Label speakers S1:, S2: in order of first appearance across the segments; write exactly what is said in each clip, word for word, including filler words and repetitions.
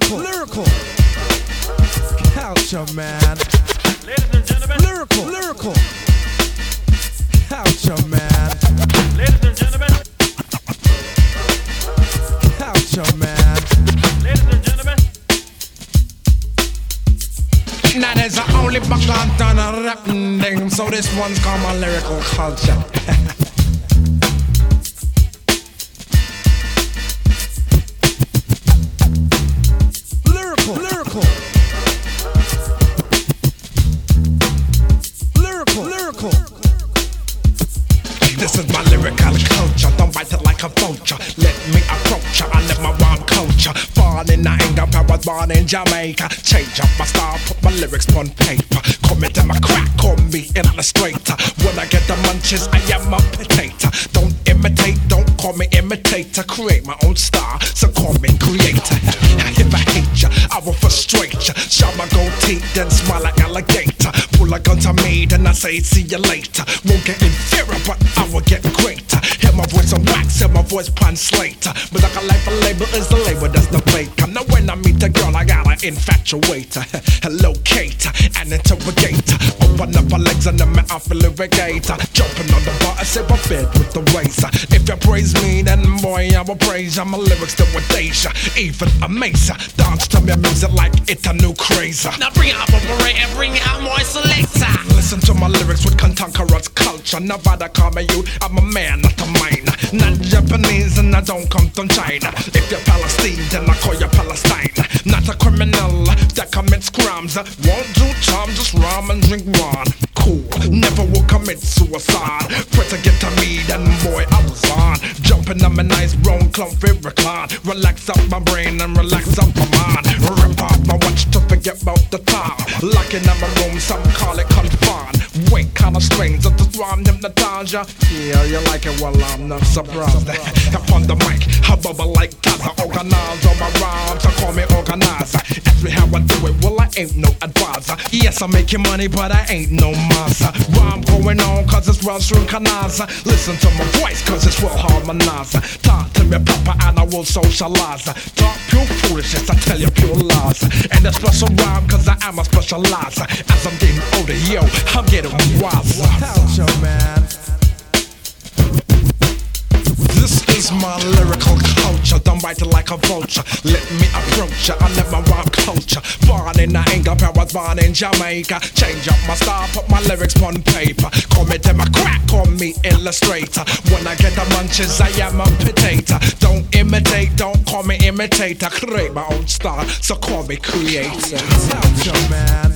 S1: lyrical, lyrical culture, man.
S2: Ladies and gentlemen,
S1: lyrical, lyrical culture, man.
S2: Ladies and gentlemen,
S1: culture, man.
S2: Ladies and gentlemen.
S1: Now there's a only buck on a rap name, so this one's called my lyrical culture. Lyrical, lyrical, lyrical, lyrical. This is my lyrical culture. Don't bite it like a vulture. Let me approach ya. I live my rhyme culture. Born in England, I was born in Jamaica. Change up my style, put my lyrics on paper. Come into my crack, call me illustrator. When I get the munches, I am a potato. Don't imitate, don't call me imitator. Create my own style, so call me creator. If I hate ya, I will frustrate ya. Shove my gold teeth, then smile like alligator. Pull a gun to me, then I say see you later. Won't get inferior, but I will get greater. Hear my voice on wax, hear my voice translator. But like a life a label is the label, that's the baker. Now when I meet a girl, I gotta infatuate her, locate her, and interrogate her. Open up her legs and then me off a lyricator. Jumping on the bar, I say my bed with the razor. If you praise me, then boy, I will praise ya. My lyrics to a Deja, even a Mesa. Dance to me music like it's a new craze.
S3: Now bring out Boomerang and bring out my selector.
S1: Listen to my lyrics with contemporary culture. Nevada call me you, I'm a man, not a miner. Not Japanese and I don't come from China. If you're Palestine, then I call you Palestine. Not a criminal that commits crimes. Won't do charm, just rhyme and drink wine. Cool, never will commit suicide. Pray to get to me, then boy I was on. Jumping on my nice brown comfy recline. Relax up my brain and relax up my mind. Rip off my watch to forget about the time. Locking in my room, some call it confined. Wait, kinda strange, that this rhyme hypnotize ya. Yeah, you like it, well I'm not surprised. Up on the mic, I bubble like Taza. Organize all my rhymes, so call me organizer. Ask me how I do it, well I ain't no advisor. Yes, I'm making money, but I ain't no monster. Rhyme going on, cause it's well synchronizer. Listen to my voice, cause it's well harmonizer. Talk to me proper and I will socialize. Talk pure foolishness, I tell you pure lies. And a special rhyme, cause I am a specializer. As I'm getting older, yo, I'm getting wiser. Culture, man. This is my lyrical culture. Don't bite it like a vulture. Let me approach ya. I live my rhyme culture. Born in England, I was born in Jamaica. Change up my style, put my lyrics on paper. Call me Democrat, call me illustrator. When I get the munches, I am a potato. Don't imitate, don't call me imitator. Create my own style, so call me creator. Culture, man.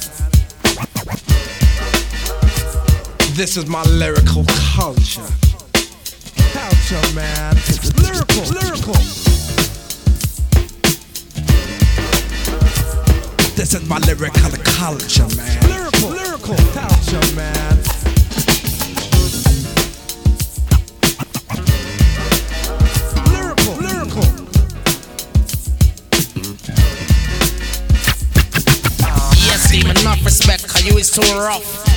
S1: This is my lyrical culture. Culture, man. Lyrical, lyrical. This is my lyrical culture, man. Lyrical, lyrical culture, man. Lyrical, lyrical.
S3: Yes, team, enough respect, cause you is too rough.